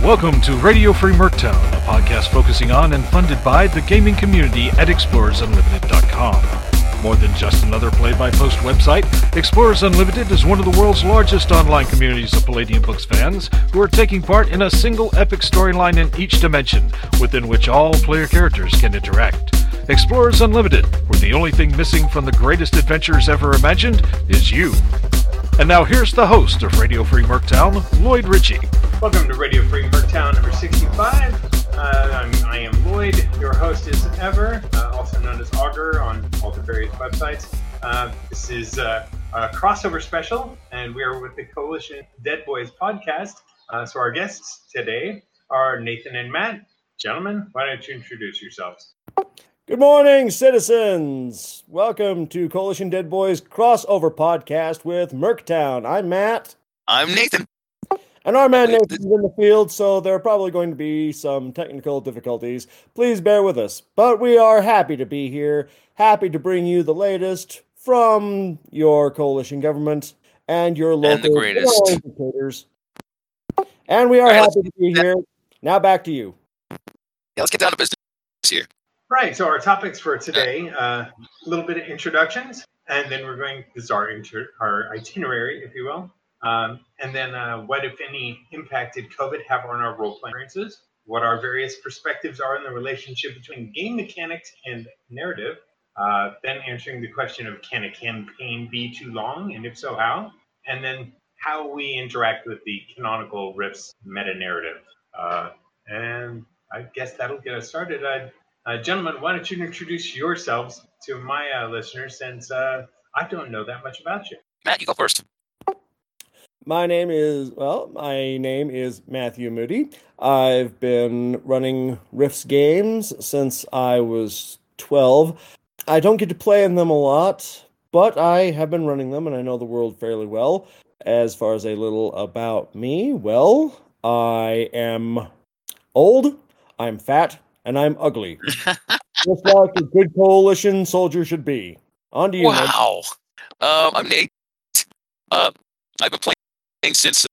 Welcome to Radio Free Merctown, a podcast focusing on and funded by the gaming community at ExplorersUnlimited.com. More than just another play-by-post website, Explorers Unlimited is one of the world's largest online communities of Palladium Books fans who are taking part in a single epic storyline in each dimension, within which all player characters can interact. Explorers Unlimited, where the only thing missing from the greatest adventures ever imagined is you. And now here's the host of Radio Free Merctown, Lloyd Ritchie. Welcome to Radio Free Merctown number 65. I am Lloyd, your host as ever, also known as Augur on all the various websites. This is a crossover special, and we are with the Coalition Dead Boys podcast. So our guests today are Nathan and Matt. Gentlemen, why don't you introduce yourselves? Good morning, citizens! Welcome to Coalition Dead Boys crossover podcast with Merctown. I'm Matt. I'm Nathan. And our man Nathan's in the field, so there are probably going to be some technical difficulties. Please bear with us. But we are happy to be here, happy to bring you the latest from your coalition government and your local and the greatest indicators. And we are happy to be here. Now back to you. Yeah, let's get down to business here. Right, so our topics for today, a little bit of introductions, and then we're going, this is our itinerary, if you will. And then what, if any, impact did COVID have on our role-playing experiences? What our various perspectives are in the relationship between game mechanics and narrative? Then answering the question of, can a campaign be too long, and if so, how? And then how we interact with the canonical Rifts meta-narrative. And I guess that'll get us started. Gentlemen, why don't you introduce yourselves to my listeners, since I don't know that much about you. Matt, you go first. My name is Matthew Moody. I've been running Rifts games since I was 12. I don't get to play in them a lot, but I have been running them and I know the world fairly well. As far as a little about me, well, I am old, I'm fat, and I'm ugly. Just like a good coalition soldier should be. On to you, Wow. I'm Nate. I've been playing since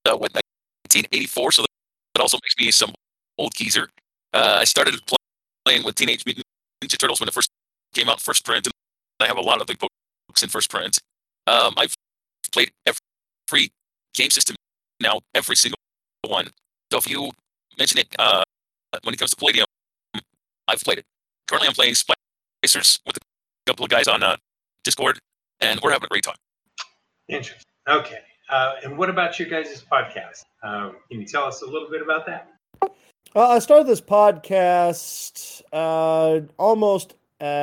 1984, so that also makes me some old geezer. I started playing with Teenage Mutant Ninja Turtles when it first came out in first print, and I have a lot of the books in first print. I've played every game system now, every single one. So if you mention it, when it comes to Palladium, I've played it. Currently, I'm playing Splicers with a couple of guys on Discord, and we're having a great time. Interesting. Okay. And what about your guys' podcast? Can you tell us a little bit about that? I started this podcast almost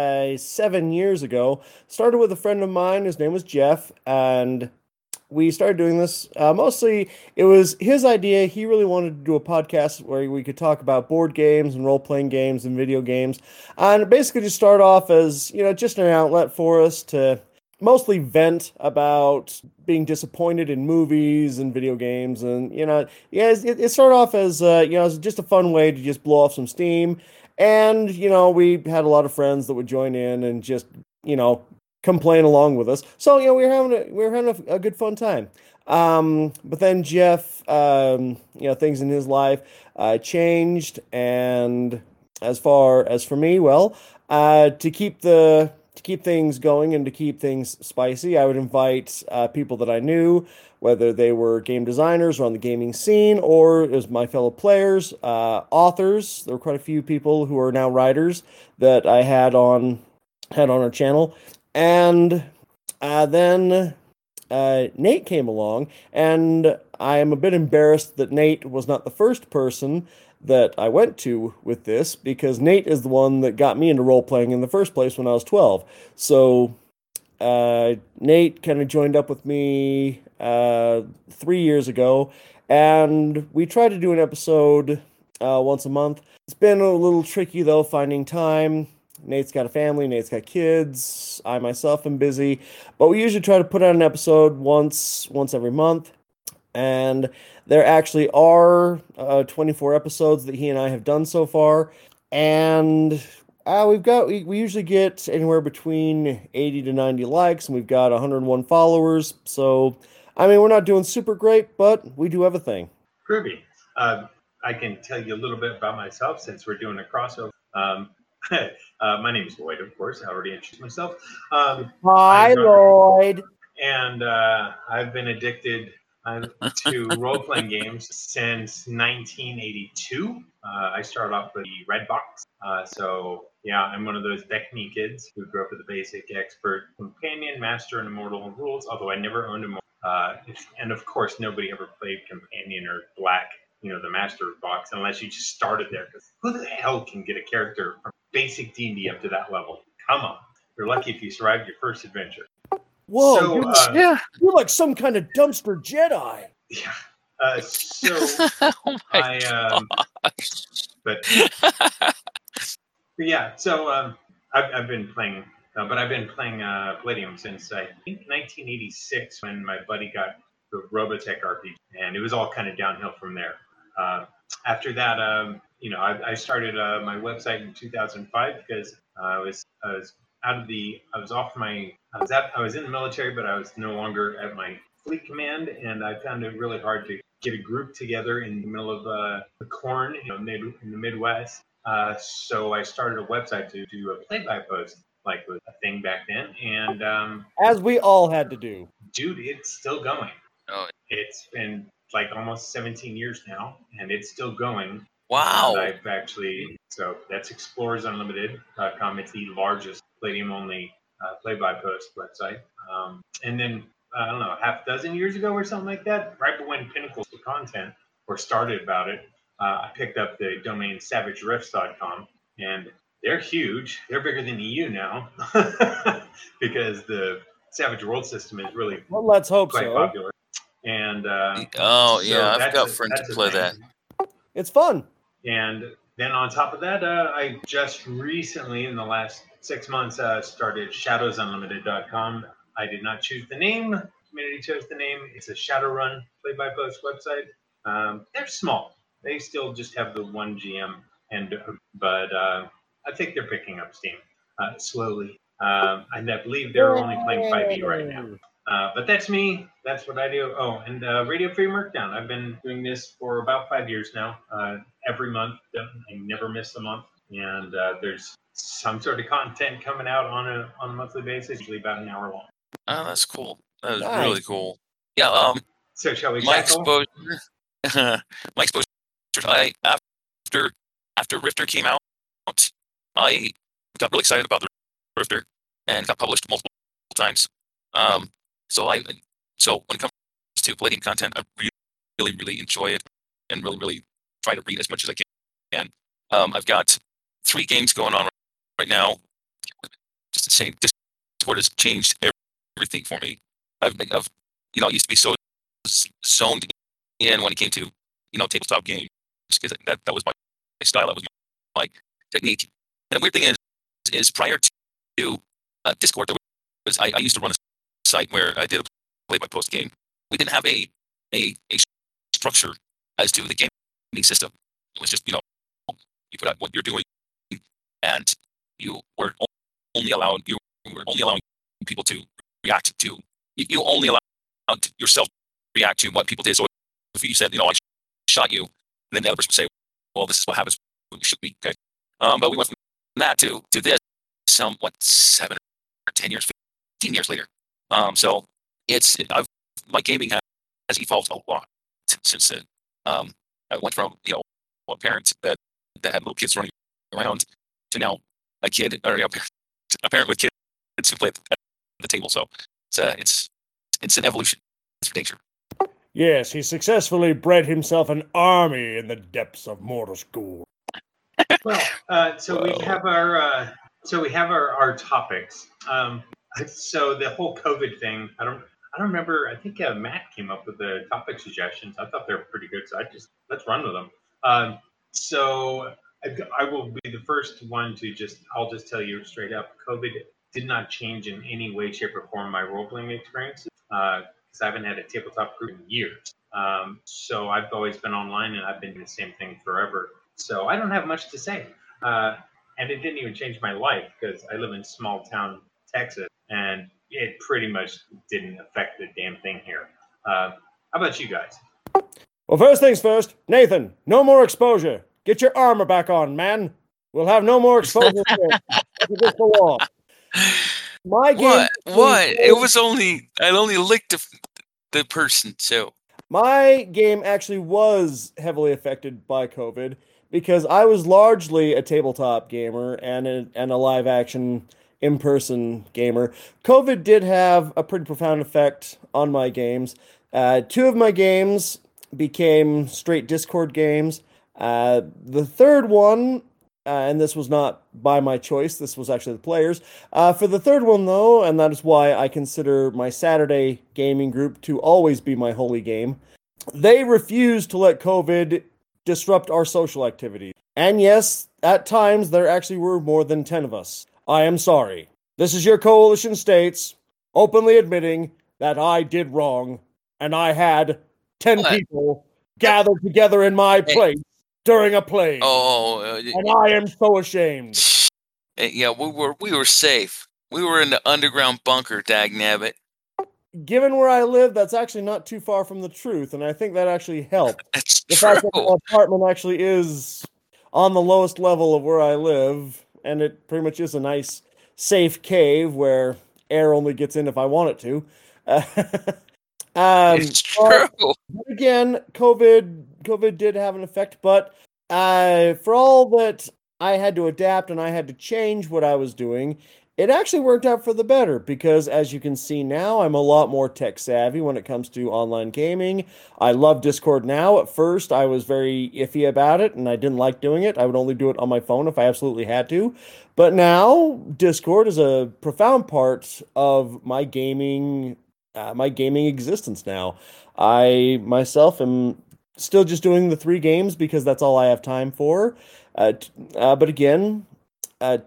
7 years ago. Started with a friend of mine. His name was Jeff, and we started doing this. Mostly, it was his idea. He really wanted to do a podcast where we could talk about board games and role-playing games and video games. And it basically just started off as, just an outlet for us to mostly vent about being disappointed in movies and video games. And, it started off as, as just a fun way to just blow off some steam. And, we had a lot of friends that would join in and just, complain along with us. So, we were having a good fun time. But then Jeff, things in his life changed. And as far as for me, well, to keep things going and to keep things spicy, I would invite people that I knew, whether they were game designers or on the gaming scene, or as my fellow players, authors. There were quite a few people who are now writers that I had on our channel. And then Nate came along, and I am a bit embarrassed that Nate was not the first person that I went to with this, because Nate is the one that got me into role-playing in the first place when I was 12. So Nate kind of joined up with me 3 years ago, and we tried to do an episode once a month. It's been a little tricky, though, finding time. Nate's got a family, Nate's got kids, I myself am busy, but we usually try to put out an episode once every month. And there actually are 24 episodes that he and I have done so far. And we usually get anywhere between 80 to 90 likes, and we've got 101 followers. So, we're not doing super great, but we do have a thing. Groovy. I can tell you a little bit about myself since we're doing a crossover. My name is Lloyd, of course. I already introduced myself. Hi, Lloyd. And I've been addicted to role-playing games since 1982. I started off with the Red Box. So, yeah, I'm one of those Beckney kids who grew up with the basic expert, companion, master, and immortal rules, although I never owned a and of course, nobody ever played companion or black, the master box, unless you just started there. Because who the hell can get a character from basic D&D up to that level? Come on. You're lucky if you survived your first adventure. Whoa, So, you're like some kind of dumpster Jedi. Yeah. Oh my So I've been playing, but I've been playing Palladium since I think 1986 when my buddy got the Robotech RPG, and it was all kind of downhill from there. After that, I started my website in 2005 because I was in the military, but I was no longer at my fleet command, and I found it really hard to get a group together in the middle of the corn, in the Midwest. So I started a website to do a play-by-post, like was a thing back then, and as we all had to do. Dude, it's still going. Oh. It's been like almost 17 years now, and it's still going. Wow. And so that's ExplorersUnlimited.com. It's the largest Palladium-only play-by-post website. And then, I don't know, half a dozen years ago or something like that, right when Pinnacle Content started about it, I picked up the domain SavageRifts.com, and they're huge. They're bigger than EU now because the Savage World System is really let's hope quite so. Popular. And I've got friends who play that. It's fun. And then on top of that, I just recently, in the last 6 months, started ShadowsUnlimited.com. I did not choose the name. The community chose the name. It's a Shadowrun play-by-post website. They're small. They still just have the one GM, but I think they're picking up steam slowly. And I believe they're only playing 5e right now. But that's me. That's what I do. Oh, and Radio Free Markdown. I've been doing this for about 5 years now. Every month. I never miss a month. And there's some sort of content coming out on a monthly basis, usually about an hour long. Oh, that's cool. That is really cool. Yeah. So shall we my tackle? My exposure. After Rifter came out, I got really excited about the Rifter and got published multiple times. So when it comes to Palladium content, I really enjoy it and really try to read as much as I can. I've got 3 games going on right now. Just insane. Discord has changed everything for me. I used to be so zoned in when it came to tabletop games because that was my style. That was my technique. And the weird thing is prior to Discord, I used to run a site where I did a play-by-post game. We didn't have a structure as to the gaming system. It was just you put out what you're doing, and you were only allowing people to react to. You only allowed yourself to react to what people did. So if you said, I shot you, then the other person would say, well, this is what happens when you shoot me. Okay, but we went from that to this. 7 or 10 years, 15 years later. So my gaming has evolved a lot since then. I went from a parent that had little kids running around to now a parent with kids who play at the table. So it's an evolution. It's for nature. Yes, he successfully bred himself an army in the depths of Mortal School. Well, we have our topics. So the whole COVID thing, I don't remember. I think Matt came up with the topic suggestions. I thought they were pretty good, so let's run with them. So I will be the first one to I'll just tell you straight up, COVID did not change in any way, shape, or form my role-playing experience because I haven't had a tabletop group in years. So I've always been online, and I've been doing the same thing forever. So I don't have much to say. And it didn't even change my life because I live in small town Texas, and it pretty much didn't affect the damn thing here. How about you guys? Well, first things first, Nathan, no more exposure. Get your armor back on, man. We'll have no more exposure. That's against the law. My game. What? It was I only licked the person, so. My game actually was heavily affected by COVID because I was largely a tabletop gamer and a live action in-person gamer. COVID did have a pretty profound effect on my games. Two of my games became straight Discord games. The third one, and this was not by my choice, this was actually the players. For the third one, though, and that is why I consider my Saturday gaming group to always be my holy game, they refused to let COVID disrupt our social activity. And yes, at times there actually were more than 10 of us. I am sorry. This is your coalition states openly admitting that I did wrong, and I had 10 people gathered together in my place during a plague. And I am so ashamed. Yeah, we were safe. We were in the underground bunker, dagnabbit. Given where I live, that's actually not too far from the truth, and I think that actually helped. That's the true. fact that my apartment actually is on the lowest level of where I live, and it pretty much is a nice, safe cave where air only gets in if I want it to. It's true. But again, COVID did have an effect, but for all that I had to adapt and I had to change what I was doing, it actually worked out for the better because, as you can see now, I'm a lot more tech savvy when it comes to online gaming. I love Discord now. At first, I was very iffy about it, and I didn't like doing it. I would only do it on my phone if I absolutely had to. But now, Discord is a profound part of my gaming existence now. I myself am still just doing the 3 games because that's all I have time for. But again, I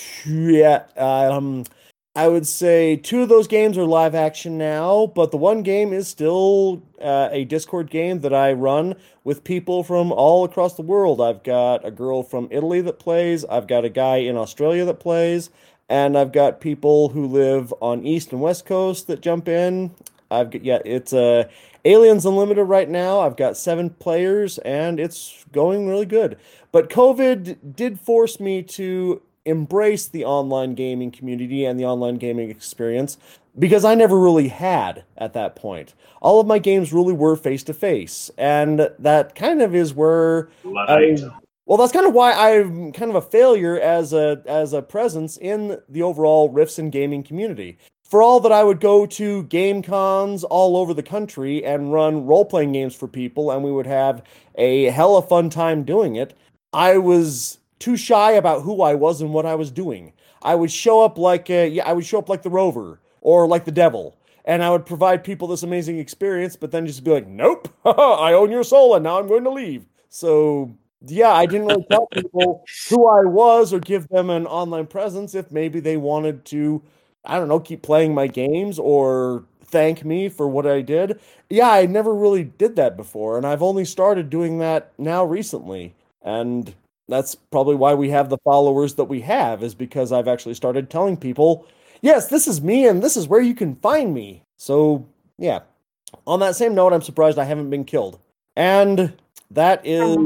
would say 2 of those games are live action now, but the one game is still a Discord game that I run with people from all across the world. I've got a girl from Italy that plays, I've got a guy in Australia that plays, and I've got people who live on East and West Coast that jump in. It's Aliens Unlimited right now. I've got 7 players, and it's going really good. But COVID did force me to embrace the online gaming community and the online gaming experience because I never really had at that point. All of my games really were face-to-face, and that kind of is where that's kind of why I'm kind of a failure as a presence in the overall Rifts and gaming community. For all that I would go to game cons all over the country and run role-playing games for people, and we would have a hella fun time doing it, I was too shy about who I was and what I was doing. I would show up like the Rover or like the Devil, and I would provide people this amazing experience, but then just be like, nope, I own your soul, and now I'm going to leave. So yeah, I didn't really tell people who I was or give them an online presence if maybe they wanted to, I don't know, keep playing my games or thank me for what I did. Yeah, I never really did that before, and I've only started doing that now recently. And that's probably why we have the followers that we have, is because I've actually started telling people, yes, this is me and this is where you can find me. So, yeah. On that same note, I'm surprised I haven't been killed. And that is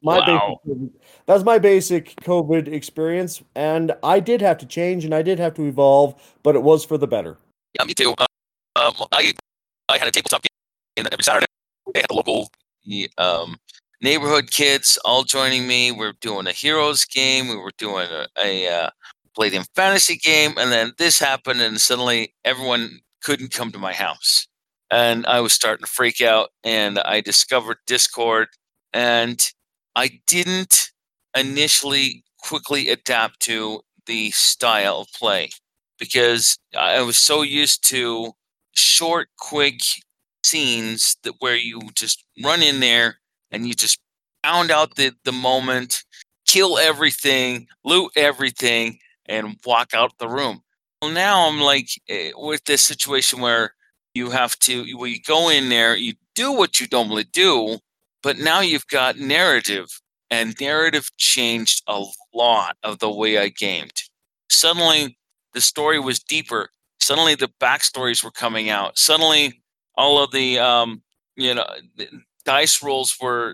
that's my basic COVID experience. And I did have to change and I did have to evolve, but it was for the better. Yeah, me too. I had a tabletop game every Saturday. I had the local neighborhood kids all joining me. We're doing a Heroes game. We were doing a Palladium Fantasy game. And then this happened, and suddenly everyone couldn't come to my house. And I was starting to freak out, and I discovered Discord. And I didn't initially quickly adapt to the style of play because I was so used to short, quick scenes where you just run in there and you just pound out the moment, kill everything, loot everything, and walk out the room. Well, now I'm like with this situation where you go in there, you do what you normally do, but now you've got narrative, and narrative changed a lot of the way I gamed. Suddenly, the story was deeper. Suddenly, the backstories were coming out. Suddenly, all of the dice rolls were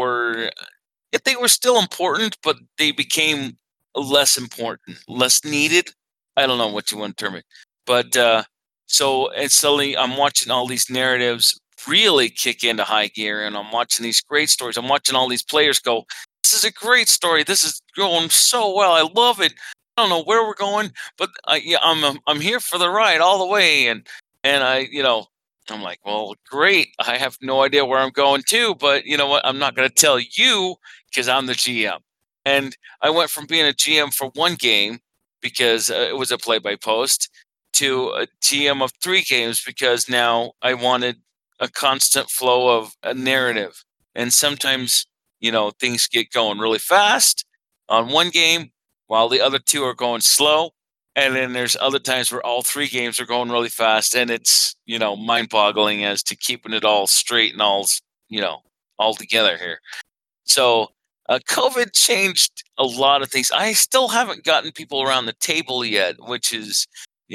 they were still important, but they became less important, less needed. I don't know what you want to term it, but so and suddenly I'm watching all these narratives really kick into high gear, and I'm watching these great stories. I'm watching all these players go, "This is a great story. This is going so well. I love it. I don't know where we're going, but yeah, I'm here for the ride all the way." And I, I'm like, well, great. I have no idea where I'm going to, but you know what? I'm not going to tell you because I'm the GM. And I went from being a GM for one game because it was a play-by-post to a GM of 3 games because now I wanted a constant flow of a narrative. And sometimes, things get going really fast on one game while the other 2 are going slow. And then there's other times where all 3 games are going really fast, and it's, mind-boggling as to keeping it all straight and all together here. So COVID changed a lot of things. I still haven't gotten people around the table yet, which is,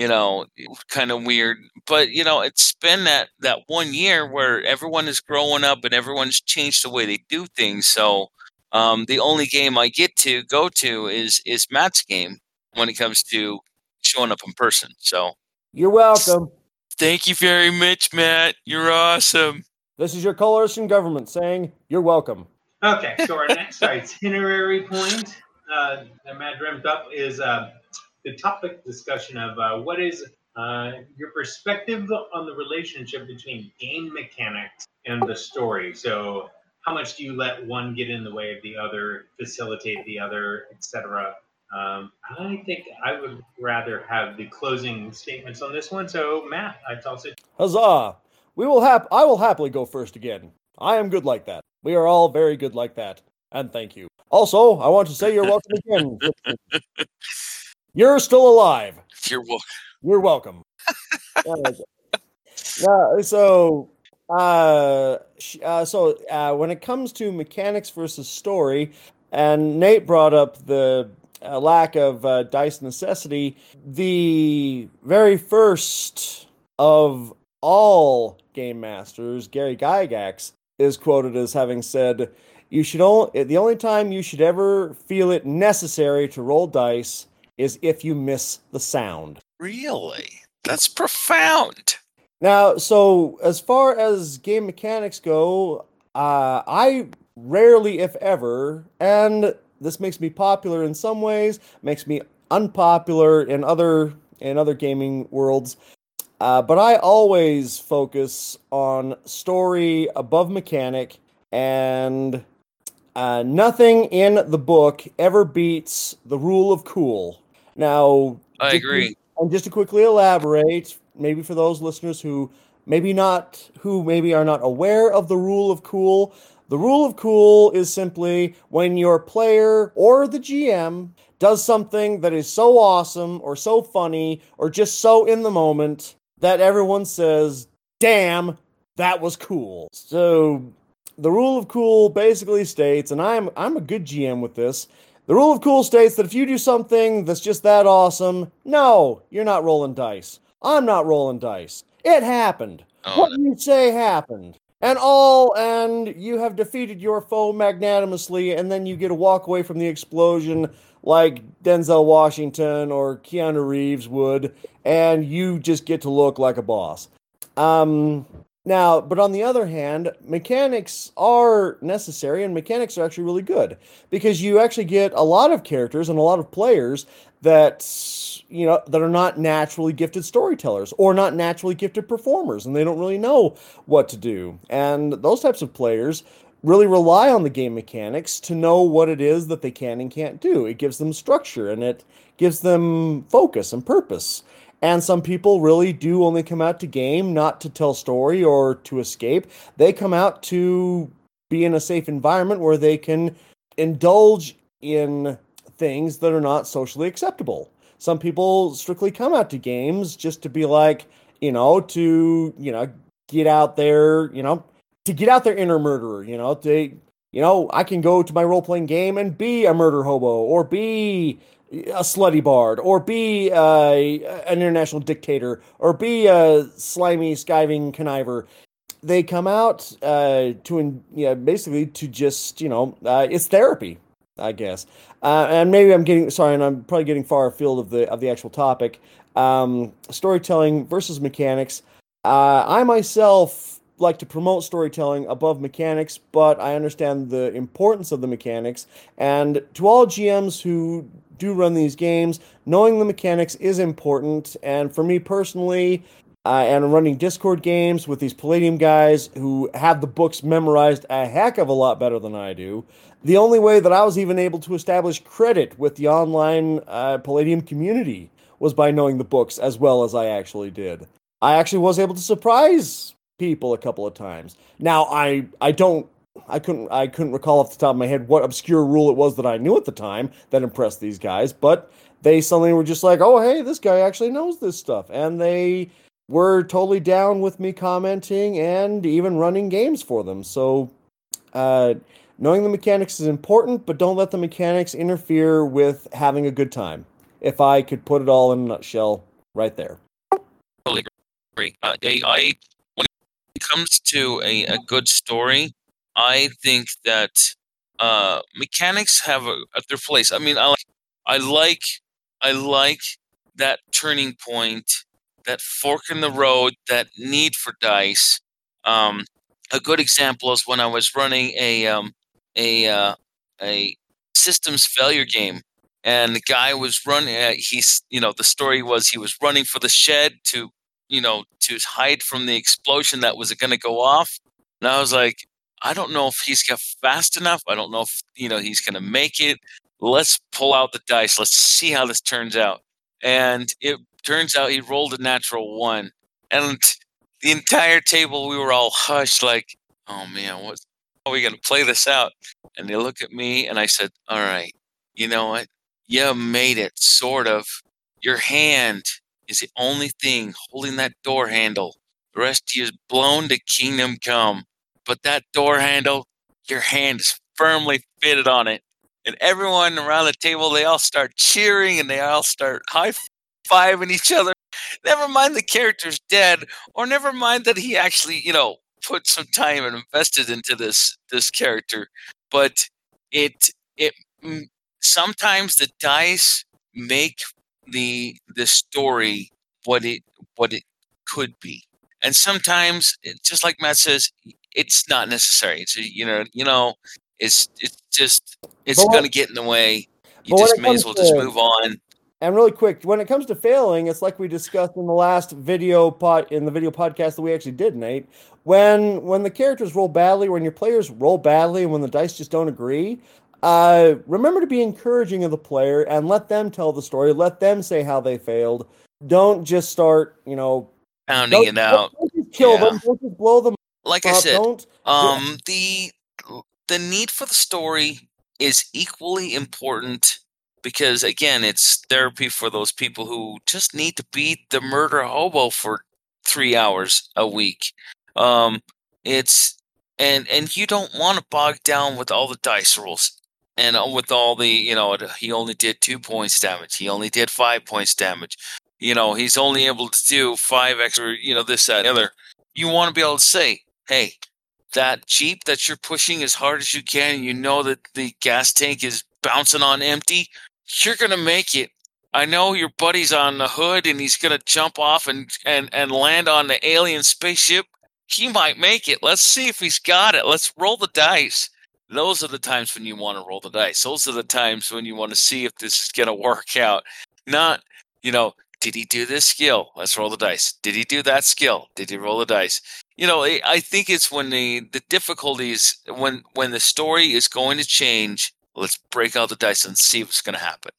kind of weird. But, it's been that 1 year where everyone is growing up and everyone's changed the way they do things. So the only game I get to go to is Matt's game when it comes to showing up in person. So you're welcome. Thank you very much, Matt. You're awesome. This is your coalition government saying you're welcome. Okay, so our next itinerary point that Matt dreamt up is the topic discussion of what is your perspective on the relationship between game mechanics and the story. So how much do you let one get in the way of the other, facilitate the other, etc.? I think I would rather have the closing statements on this one. So Matt, I toss it. Huzzah! I will happily go first again. I am good like that. We are all very good like that. And thank you. Also, I want to say you're welcome again. You're still alive. You're welcome. You're welcome. When it comes to mechanics versus story, and Nate brought up the lack of dice necessity, the very first of all game masters, Gary Gygax, is quoted as having said, the only time you should ever feel it necessary to roll dice is if you miss the sound. Really? That's profound. Now, so as far as game mechanics go, I rarely, if ever, and this makes me popular in some ways, makes me unpopular in other gaming worlds, but I always focus on story above mechanic, and nothing in the book ever beats the rule of cool. Now, I agree. And just to quickly elaborate, maybe for those listeners who maybe are not aware of the rule of cool, the rule of cool is simply when your player or the GM does something that is so awesome or so funny or just so in the moment that everyone says, "Damn, that was cool." So the rule of cool basically states, and I'm a good GM with this, the rule of cool states that if you do something that's just that awesome, no, you're not rolling dice. I'm not rolling dice. It happened. What you say happened. And you have defeated your foe magnanimously, and then you get to walk away from the explosion like Denzel Washington or Keanu Reeves would, and you just get to look like a boss. Now, but on the other hand, mechanics are necessary, and mechanics are actually really good, because you actually get a lot of characters and a lot of players that are not naturally gifted storytellers or not naturally gifted performers, and they don't really know what to do. And those types of players really rely on the game mechanics to know what it is that they can and can't do. It gives them structure, and it gives them focus and purpose. And some people really do only come out to game not to tell story or to escape. They come out to be in a safe environment where they can indulge in things that are not socially acceptable. Some people strictly come out to games just to be like, get out their, to get out their inner murderer, I can go to my role-playing game and be a murder hobo, or be a slutty bard, or be an international dictator, or be a slimy, skiving conniver. they come out basically to just it's therapy, I guess. And maybe and I'm probably getting far afield of the actual topic. Storytelling versus mechanics. I myself like to promote storytelling above mechanics, but I understand the importance of the mechanics. And to all GMs who do run these games, knowing the mechanics is important. And for me personally, and I'm running Discord games with these Palladium guys who have the books memorized a heck of a lot better than I do. The only way that I was even able to establish credit with the online Palladium community was by knowing the books as well as I actually did. I actually was able to surprise people a couple of times. Now I couldn't recall off the top of my head what obscure rule it was that I knew at the time that impressed these guys, but they suddenly were just like, "Oh, hey, this guy actually knows this stuff," and they were totally down with me commenting and even running games for them. So, knowing the mechanics is important, but don't let the mechanics interfere with having a good time. If I could put it all in a nutshell, right there. Totally agree. When it comes to a good story, I think that mechanics have their place. I mean, I like that turning point, that fork in the road, that need for dice. A good example is when I was running a systems failure game, and the guy was running. The story was he was running for the shed to hide from the explosion that was going to go off. And I was like, I don't know if he's got fast enough. I don't know if he's going to make it. Let's pull out the dice. Let's see how this turns out. And it turns out he rolled a natural 1. And the entire table, we were all hushed, like, oh man, how are we going to play this out? And they look at me, and I said, all right, you know what? You made it, sort of. Your hand is the only thing holding that door handle. The rest of you is blown to kingdom come. But that door handle, your hand is firmly fitted on it. And everyone around the table, they all start cheering and they all start high-fiving each other. Never mind the character's dead, or never mind that he actually, put some time and invested into this character. But it sometimes the dice make the story what it could be, and sometimes, just like Matt says, it's not necessary. It's it's going to get in the way. You just may as well just move on. And really quick, when it comes to failing, it's like we discussed in the last video podcast that we actually did, Nate. When the characters roll badly, when your players roll badly, and when the dice just don't agree, remember to be encouraging of the player and let them tell the story. Let them say how they failed. Don't just start, pounding it out. Don't just kill them. Don't just blow them like up. I said, the need for the story is equally important, because again, it's therapy for those people who just need to beat the murder hobo for 3 hours a week. It's and you don't want to bog down with all the dice rolls and with all the he only did 2 points damage. He only did 5 points damage. He's only able to do 5 extra. This, that, and the other. You want to be able to say, hey, that Jeep that you're pushing as hard as you can, and you know that the gas tank is bouncing on empty, you're going to make it. I know your buddy's on the hood and he's going to jump off and land on the alien spaceship. He might make it. Let's see if he's got it. Let's roll the dice. Those are the times when you want to roll the dice. Those are the times when you want to see if this is going to work out. Not, did he do this skill? Let's roll the dice. Did he do that skill? Did he roll the dice? I think it's when the difficulties, when the story is going to change, let's break out the dice and see what's going to happen.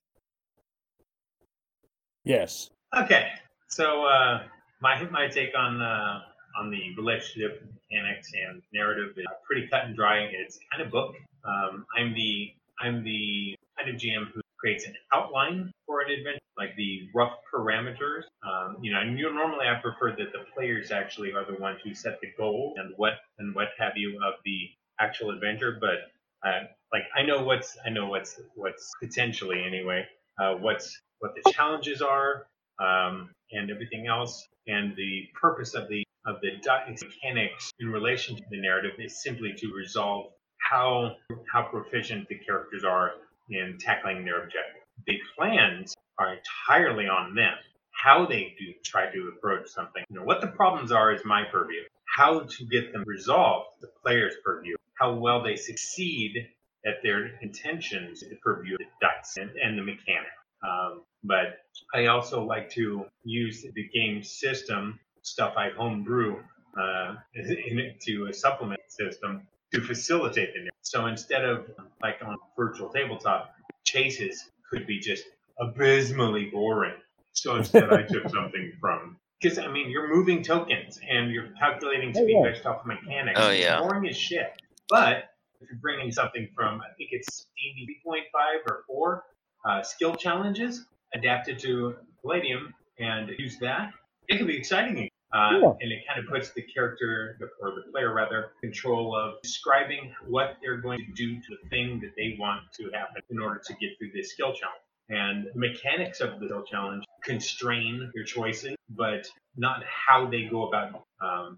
Yes. Okay. So my take on the relationship mechanics and narrative is pretty cut and dry. It's kind of book. I'm the kind of GM who creates an outline for an adventure, like the rough parameters. And normally I prefer that the players actually are the ones who set the goal and what have you of the actual adventure. But I know what's potentially anyway what the challenges are and everything else, and the purpose of the of the dice mechanics in relation to the narrative is simply to resolve how proficient the characters are in tackling their objective. The plans are entirely on them. How they do try to approach something, what the problems are is my purview. How to get them resolved, the player's purview. How well they succeed at their intentions, the purview of the dice and the mechanic. But I also like to use the game system stuff I homebrew to a supplement system to facilitate the narrative. So instead of like on virtual tabletop, chases could be just abysmally boring. So instead, I took something from, because you're moving tokens and you're calculating speed based off of mechanics. Oh, yeah. It's boring as shit. But if you're bringing something from, I think it's D&D 3.5 or 4 skill challenges adapted to Palladium and use that, it can be exciting. And it kind of puts the character, or the player rather, control of describing what they're going to do to the thing that they want to happen in order to get through this skill challenge. And mechanics of the skill challenge constrain your choices, but not how they go about it.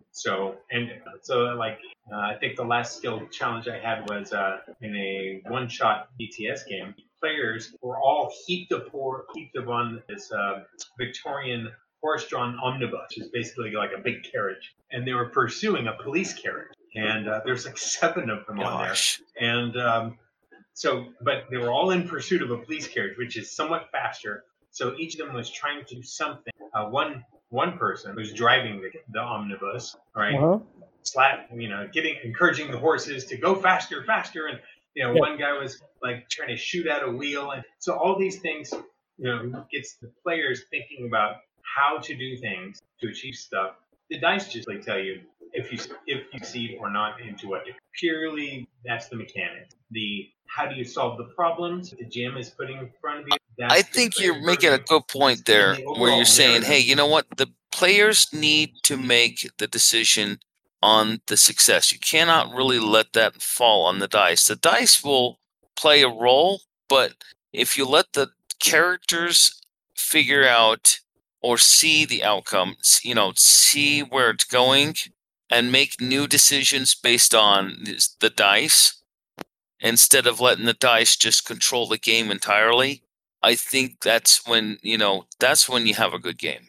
I think the last skill challenge I had was in a one-shot BTS game. Players were all heaped up on this Victorian horse-drawn omnibus, which is basically like a big carriage, and they were pursuing a police carriage. And there's like 7 of them on there, and but they were all in pursuit of a police carriage, which is somewhat faster. So each of them was trying to do something. One person was driving the omnibus, right? Encouraging the horses to go faster, and one guy was like trying to shoot out a wheel, and so all these things, gets the players thinking about how to do things to achieve stuff. The dice just tell you if you succeed or not into what. Purely, that's the mechanics. The how do you solve the problems the GM is putting in front of you? I think you're making a good point there, where you're saying, hey, you know what? The players need to make the decision on the success. You cannot really let that fall on the dice. The dice will play a role, but if you let the characters figure out or see the outcome, see where it's going, and make new decisions based on the dice, instead of letting the dice just control the game entirely, I think that's when you have a good game.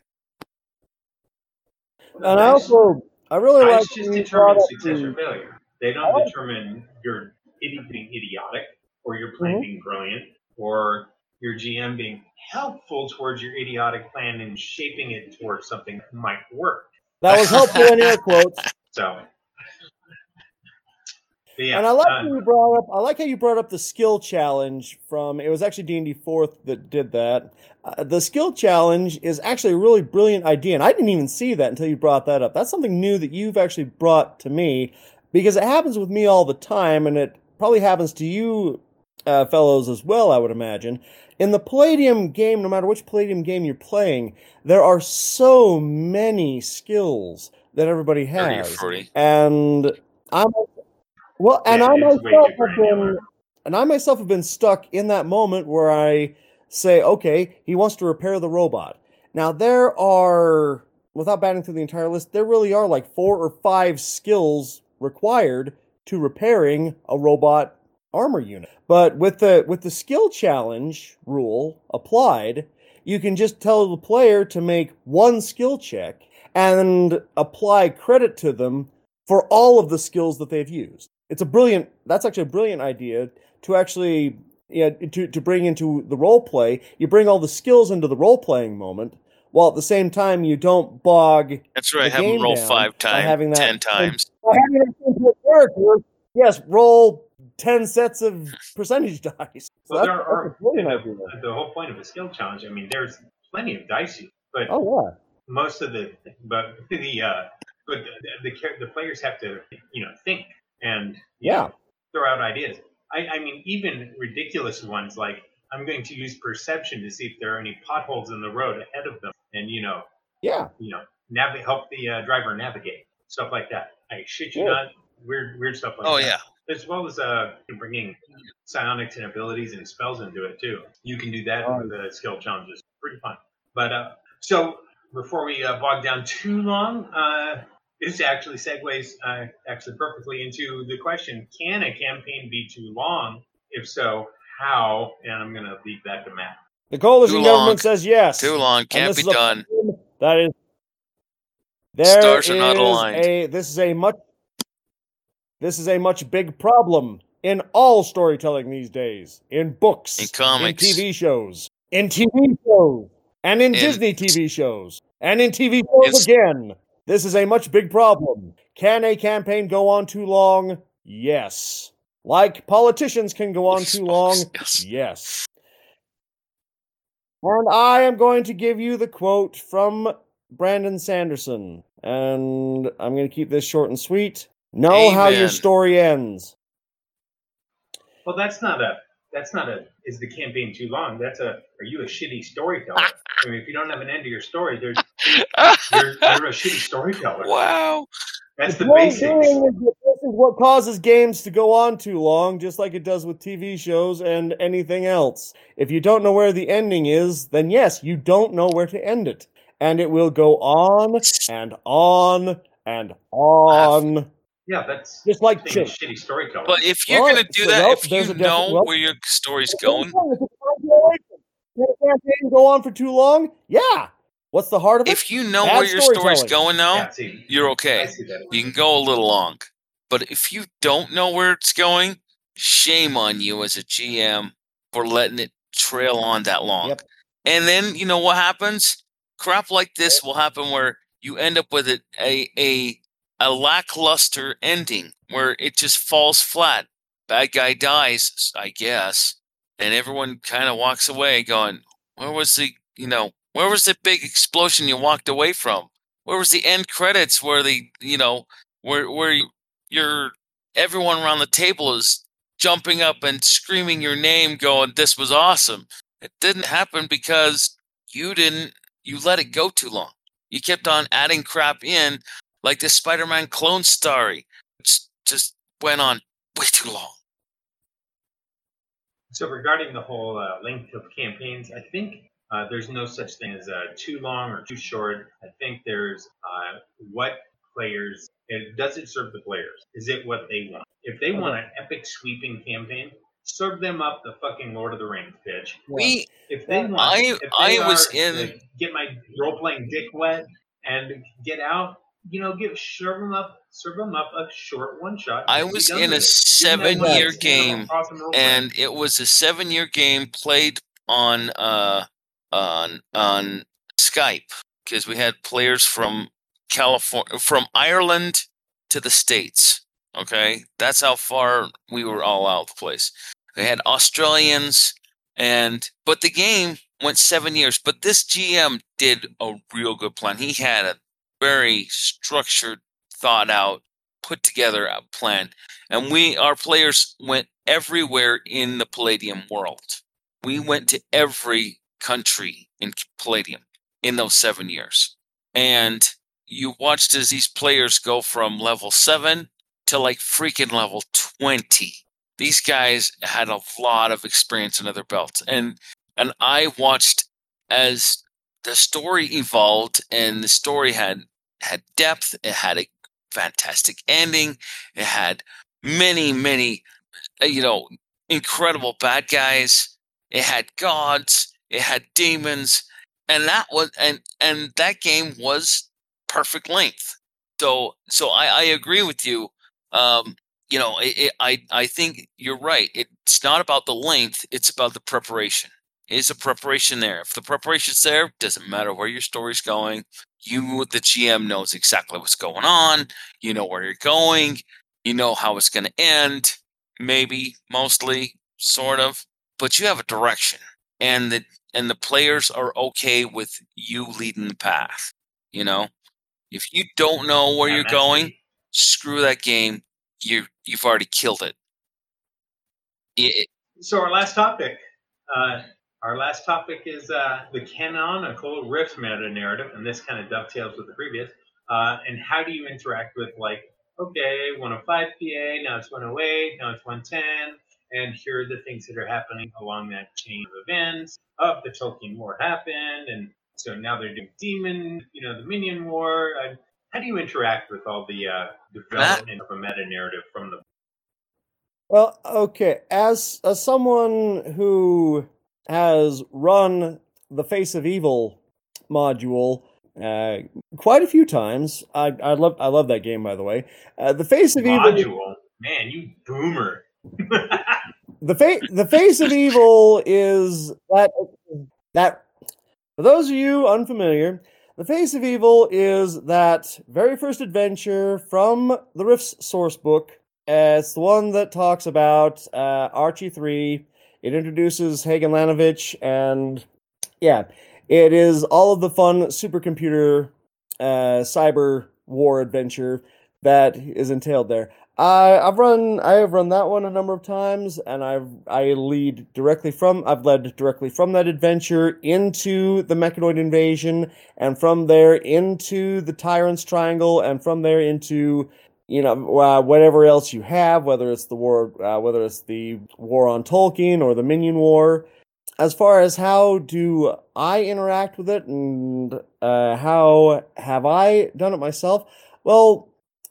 And I really like just determine success or failure. They don't determine you're being idiotic, or your plan being brilliant, or your GM being helpful towards your idiotic plan and shaping it towards something that might work. That was helpful in air quotes. So, yeah. And I like how you brought up the skill challenge from. It was actually D&D 4th that did that. The skill challenge is actually a really brilliant idea, and I didn't even see that until you brought that up. That's something new that you've actually brought to me, because it happens with me all the time, and it probably happens to you fellows as well, I would imagine. In the Palladium game, no matter which Palladium game you're playing, there are so many skills that everybody has. 30 or 40. And I myself have been stuck in that moment where I say, okay, he wants to repair the robot. Now there are, without batting through the entire list, there really are like 4 or 5 skills required to repairing a robot armor unit. But with the skill challenge rule applied, you can just tell the player to make one skill check and apply credit to them for all of the skills that they've used. That's actually a brilliant idea to actually, to bring into the role play. You bring all the skills into the role playing moment, while at the same time you don't bog. That's right. The Have game them roll down 5 times, 10 times. By having that simple character, yes, roll 10 sets of percentage dice. So Well, that's the whole point of a skill challenge. There's plenty of dice, but most of the players have to think and throw out ideas. Even ridiculous ones like, I'm going to use perception to see if there are any potholes in the road ahead of them, and help the driver navigate, stuff like that. I shit you not, weird stuff like that. Oh yeah. As well as bringing psionics and abilities and spells into it too. You can do that with the skill challenges. Pretty fun. But so before we bog down too long, this actually segues actually perfectly into the question: can a campaign be too long? If so, how? And I'm going to leave that to Matt. The coalition Too long. government says yes. Too long. And Can't this be is a done. problem that is. Stars are not aligned. This is a much big problem in all storytelling these days. In books, In comics. in TV shows, and in Disney TV shows, and in TV shows again. This is a much big problem. Can a campaign go on too long? Yes. Like politicians can go on too long? Yes. And I am going to give you the quote from Brandon Sanderson. And I'm going to keep this short and sweet. Know how your story ends. Well, that's not a, is the campaign too long? Are you a shitty storyteller? I mean, if you don't have an end to your story, you're a shitty storyteller. Wow. That's the basics. This is what causes games to go on too long, just like it does with TV shows and anything else. If you don't know where the ending is, then yes, you don't know where to end it. And it will go on and on and on. Yeah, that's just like shitty storytelling. But if you're going to do that, if you know where your story's going... Can a campaign go on for too long? Yeah. What's the heart of it? If you know where your story's going now, you're okay. I see that. You can go a little long. But if you don't know where it's going, shame on you as a GM for letting it trail on that long. Yep. And then, you know what happens? Crap like this will happen where you end up with a lackluster ending where it just falls flat. Bad guy dies, I guess. And everyone kind of walks away going, where was the big explosion you walked away from? Where was the end credits where everyone around the table is jumping up and screaming your name going, this was awesome. It didn't happen because you let it go too long. You kept on adding crap in like the Spider-Man clone story. It just went on way too long. So regarding the whole length of campaigns, I think there's no such thing as too long or too short. I think there's what players, does it serve the players? Is it what they want? If they want an epic sweeping campaign, serve them up the fucking Lord of the Rings, bitch. If they want, get my role-playing dick wet and get out, serve them up a short one-shot. I was in a 7-year game, and it was a 7-year game played on Skype because we had players from California, from Ireland to the States. Okay, that's how far we were all out of the place. We had Australians, but the game went 7 years. But this GM did a real good plan. He had a very structured, thought out, put together a plan. And our players went everywhere in the Palladium world. We went to every country in Palladium in those 7 years. And you watched as these players go from level 7 to like freaking level 20. These guys had a lot of experience under their belts. And I watched as the story evolved, and the story had depth. It had a fantastic ending. It had many, many, incredible bad guys. It had gods. It had demons, and that game was perfect length. So I agree with you. I think you're right. It's not about the length. It's about the preparation. Is the preparation there? If the preparation's there, doesn't matter where your story's going. You, the GM, knows exactly what's going on. You know where you're going. You know how it's going to end. Maybe, mostly, sort of. But you have a direction. And the players are okay with you leading the path. If you don't know where you're going, screw that game. You've already killed it. So our last topic is the canonical Rift meta narrative, and this kind of dovetails with the previous. And how do you interact with 105 PA, now it's 108, now it's 110, and here are the things that are happening along that chain of events. The Tolkien War happened, and so now they're doing Demon, the Minion War. how do you interact with all the development of a meta narrative from the? Well, okay. As someone who has run the Face of Evil module quite a few times, I love that game, by the way. The Face of Evil Module, man, you boomer. the Face of Evil is that for those of you unfamiliar, the Face of Evil is that very first adventure from the Rift's source book. It's the one that talks about Archie 3. It introduces Hagen Lanovich, and yeah, it is all of the fun supercomputer cyber war adventure that is entailed there. I have run that one a number of times, and I've led directly from that adventure into the Mechanoid invasion, and from there into the Tyrant's Triangle, and from there into whatever else you have, whether it's the war on Tolkien or the Minion War. As far as how do I interact with it and how have I done it myself, well,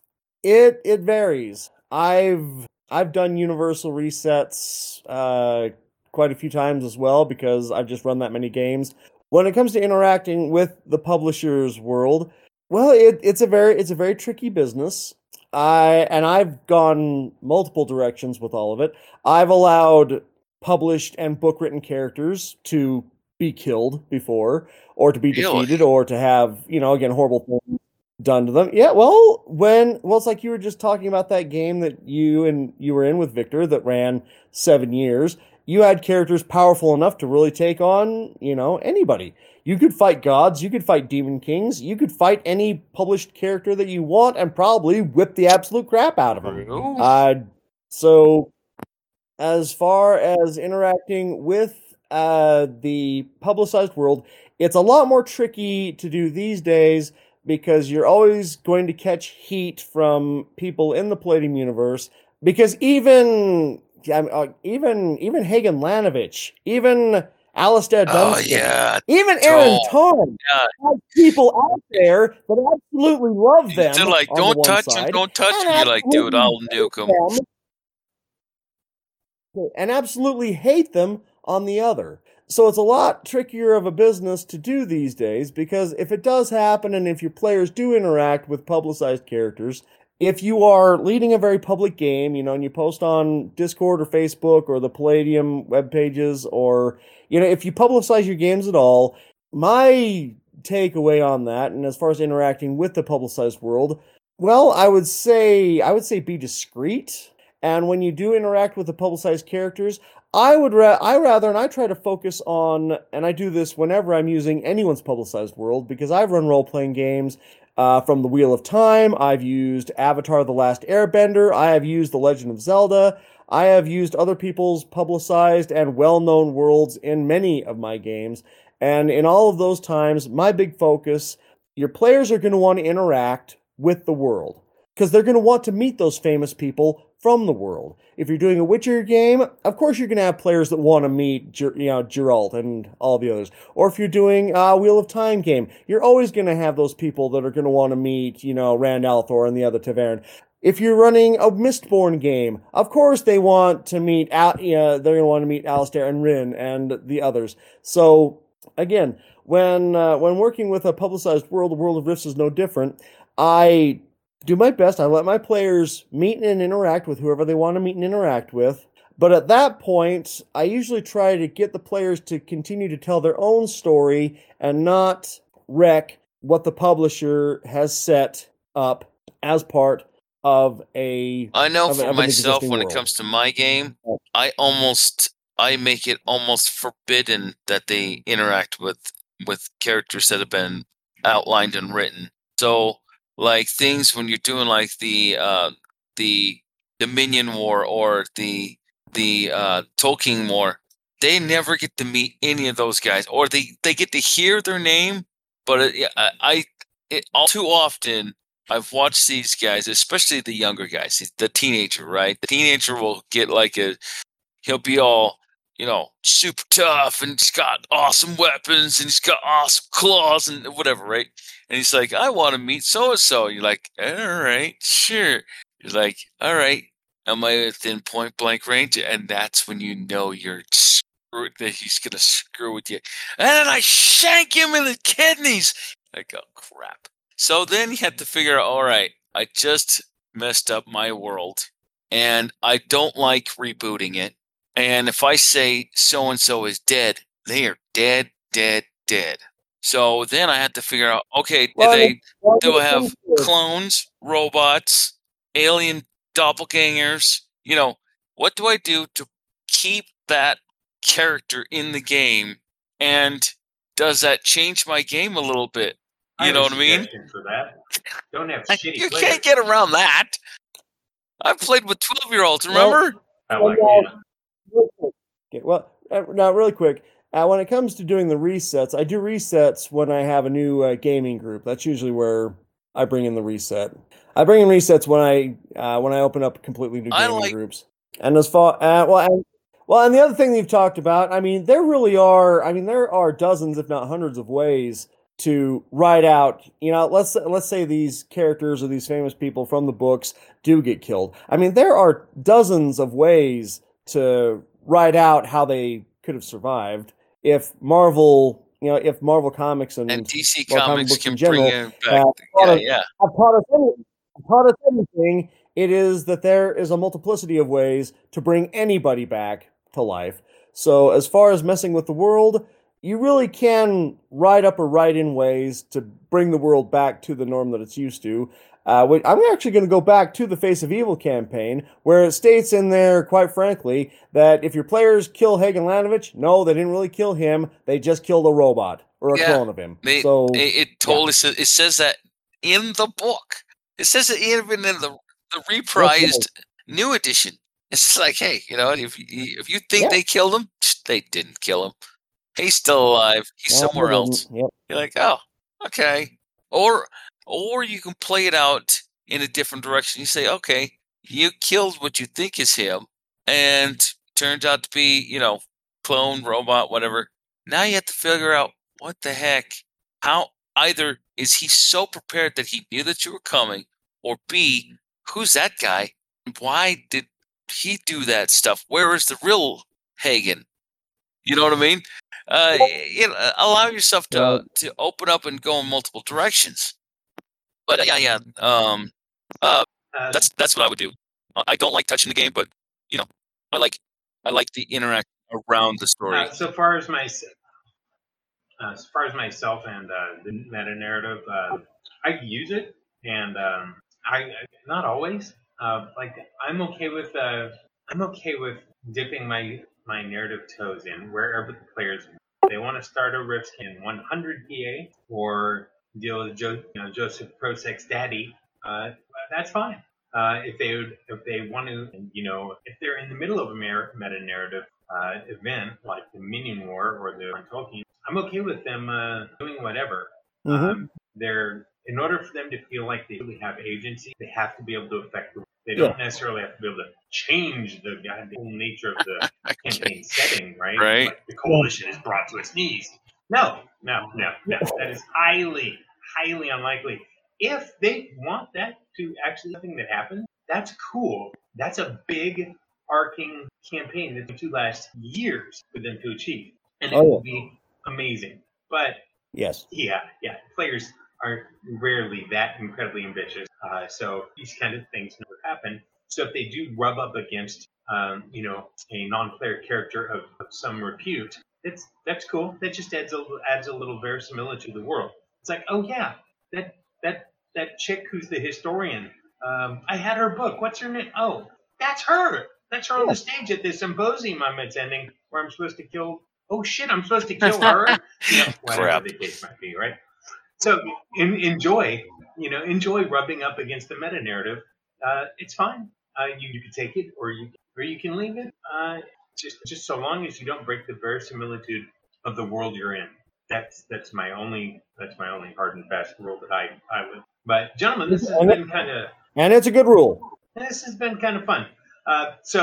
it varies. I've done universal resets quite a few times as well because I've just run that many games. When it comes to interacting with the publisher's world, well, it's a very tricky business. I've gone multiple directions with all of it. I've allowed published and book-written characters to be killed before, or to be defeated, or to have, again, horrible things done to them. Yeah, well, it's like you were just talking about that game that you were in with Victor that ran 7 years. You had characters powerful enough to really take on, anybody. You could fight gods, you could fight demon kings, you could fight any published character that you want and probably whip the absolute crap out of them. So, as far as interacting with the publicized world, it's a lot more tricky to do these days because you're always going to catch heat from people in the Palladium universe. Because even Hagen Lanovich, even Alistair Dunstan, even Aaron Tom, have people out there that absolutely love them. They're like, don't touch him, don't touch him. You're like, dude, I'll nuke him. And absolutely hate them on the other. So it's a lot trickier of a business to do these days because if it does happen and if your players do interact with publicized characters, if you are leading a very public game, and you post on Discord or Facebook or the Palladium web pages, or, if you publicize your games at all, my takeaway on that, and as far as interacting with the publicized world, well, I would say be discreet. And when you do interact with the publicized characters, I try to focus on, and I do this whenever I'm using anyone's publicized world, because I've run role-playing games from The Wheel of Time, I've used Avatar: The Last Airbender, I have used The Legend of Zelda, I have used other people's publicized and well-known worlds in many of my games, and in all of those times, my big focus, your players are going to want to interact with the world, because they're going to want to meet those famous people from the world. If you're doing a Witcher game, of course you're going to have players that want to meet Geralt and all the others. Or if you're doing a Wheel of Time game, you're always going to have those people that are going to want to meet, Rand al'Thor and the other Tavern. If you're running a Mistborn game, of course they want to meet, they're going to want to meet Alistair and Rin and the others. So, again, when working with a publicized world, the World of Rifts is no different. I do my best. I let my players meet and interact with whoever they want to meet and interact with. But at that point, I usually try to get the players to continue to tell their own story and not wreck what the publisher has set up as part of a... I know for myself, when it comes to my game, I make it almost forbidden that they interact with characters that have been outlined and written. So... like things when you're doing like the Minion War or the Tolkien War, they never get to meet any of those guys, or they get to hear their name, but all too often I've watched these guys, especially the younger guys, the teenager, right? The teenager will get he'll be all, super tough, and he's got awesome weapons, and he's got awesome claws and whatever, right? And he's like, I want to meet so-and-so. You're like, all right, sure. You're like, all right, am I within point blank range? And that's when you know you're screwed, that he's going to screw with you. And then I shank him in the kidneys. Like, oh, crap. So then you have to figure out, all right, I just messed up my world, and I don't like rebooting it. And if I say so-and-so is dead, they are dead, dead, dead. So then I had to figure out, okay, do I have clones, robots, alien doppelgangers? What do I do to keep that character in the game? And does that change my game a little bit? You know what I mean? For that. Don't have shitty you players. Can't get around that. I've played with 12-year-olds, remember? I like it. Okay, well, now really quick, when it comes to doing the resets, I do resets when I have a new gaming group. That's usually where I bring in the reset. I bring in resets when I open up completely new gaming groups. And as far and the other thing that you've talked about, I mean, there are dozens, if not hundreds, of ways to write out. Let's say these characters or these famous people from the books do get killed. I mean, there are dozens of ways to write out how they could have survived if Marvel Comics and DC Comics can general, bring it back. Have taught us anything, it is that there is a multiplicity of ways to bring anybody back to life. So as far as messing with the world, you really can write up or write in ways to bring the world back to the norm that it's used to. I'm actually going to go back to the Face of Evil campaign, where it states in there, quite frankly, that if your players kill Hagen Lanovich, no, they didn't really kill him. They just killed a robot or a clone of him. It says that in the book. It says it even in the reprised new edition. It's like, hey, if you think they killed him, they didn't kill him. He's still alive. He's somewhere else. Yep. You're like, oh, okay. Or you can play it out in a different direction. You say, okay, you killed what you think is him, and turns out to be, clone, robot, whatever. Now you have to figure out what the heck. How either is he so prepared that he knew that you were coming, or B, who's that guy? Why did he do that stuff? Where is the real Hagen? You know what I mean? Allow yourself to open up and go in multiple directions. But that's what I would do. I don't like touching the game, but I like the interaction around the story. So far as myself and the meta narrative, I use it, and I not always. I'm okay with dipping my narrative toes in wherever the players. They want to start a Rift in 100 PA or deal with Joseph Prosek's daddy. That's fine. If they want to, if they're in the middle of a meta narrative event like the Minion War or the Tolkien, I'm okay with them doing whatever. Mm-hmm. In order for them to feel like they really have agency, they have to be able to affect the. They don't necessarily have to be able to change the whole nature of the campaign setting, right? Right. Like the coalition is brought to its knees. No. That is highly, highly unlikely. If they want that to actually something that happens, that's cool. That's a big arcing campaign that's going to last years for them to achieve, and it will be amazing. But yes, players are rarely that incredibly ambitious. So these kind of things never happen. So if they do rub up against, a non-player character of some repute, that's cool. That just adds a little verisimilitude to the world. It's like, oh yeah, that chick who's the historian. I had her book. What's her name? Oh, that's her. That's her on the stage at this symposium I'm attending, where I'm supposed to kill. Oh shit, I'm supposed to kill her. Whatever the case might be, right? So enjoy rubbing up against the meta narrative. It's fine. You can take it, or you can leave it. Just so long as you don't break the verisimilitude of the world you're in. That's my only hard and fast rule that I would. But gentlemen, this has been kind of, and it's a good rule. This has been kind of fun. So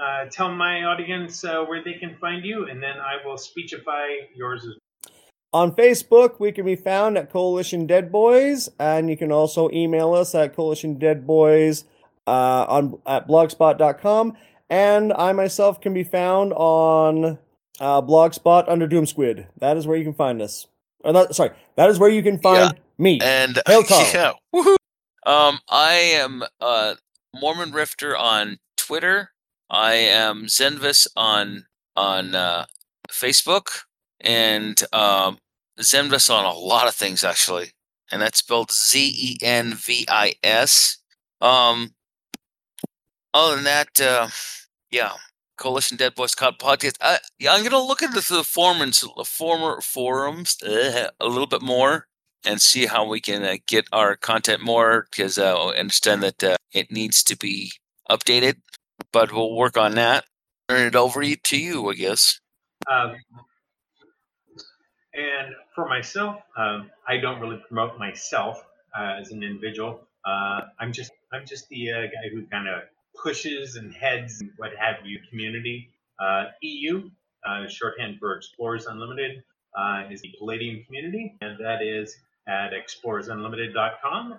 tell my audience where they can find you, and then I will speechify yours as well. On Facebook, we can be found at Coalition Dead Boys, and you can also email us at coalitiondeadboys at blogspot.com. And I myself can be found on Blogspot under Doomsquid. That is where you can find us. That is where you can find me. And Hail Carl. yeah, woohoo! I am Mormon Rifter on Twitter. I am Zenvis on Facebook, and Zenvis on a lot of things actually, and that's spelled Zenvis. Other than that, Coalition Dead Boys podcast. I'm going to look into the forums a little bit more and see how we can get our content more, because I understand that it needs to be updated, but we'll work on that. Turn it over to you, I guess. And for myself, I don't really promote myself as an individual. I'm just the guy who kind of pushes and heads and what have you community. EU, shorthand for Explorers Unlimited, is the Palladium community, and that is at explorersunlimited.com.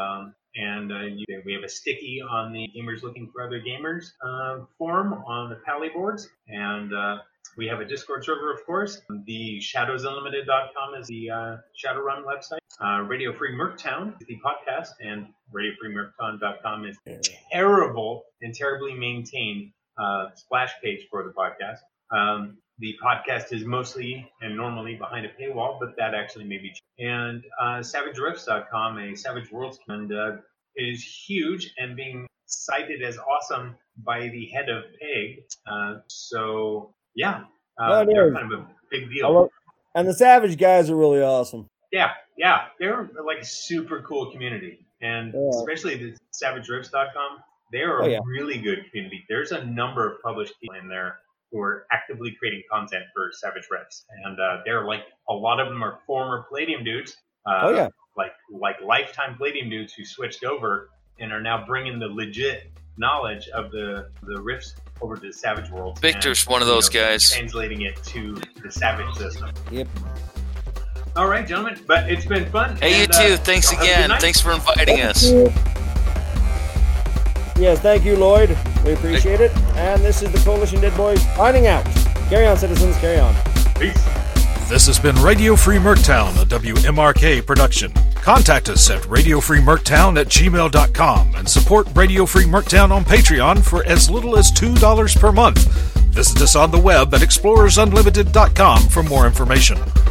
We have a sticky on the Gamers Looking for Other Gamers forum on the Pally boards, and we have a Discord server, of course. The shadowsunlimited.com is the Shadowrun website. Radio Free Merctown is the podcast, and radiofreemerctown.com is terrible and terribly maintained splash page for the podcast. The podcast is mostly and normally behind a paywall, but that actually may be changed. And SavageRifts.com, a Savage Worlds, and is huge and being cited as awesome by the head of PEG. They're kind of a big deal. And the Savage guys are really awesome. Yeah, they're like a super cool community, and especially the SavageRifts.com. They're a really good community. There's a number of published people in there who are actively creating content for Savage Rifts, and they're like, a lot of them are former Palladium dudes, like lifetime Palladium dudes who switched over and are now bringing the legit knowledge of the Rifts over to the Savage world. Victor's one of those guys, translating it to the Savage system. Yep. All right, gentlemen, but it's been fun. Hey, you too. Thanks again. Thanks for inviting us. Yes, thank you, Lloyd. We appreciate it. And this is the Coalition Dead Boys signing out. Carry on, citizens. Carry on. Peace. This has been Radio Free Merctown, a WMRK production. Contact us at radiofreemerctown@gmail.com and support Radio Free Merctown on Patreon for as little as $2 per month. Visit us on the web at explorersunlimited.com for more information.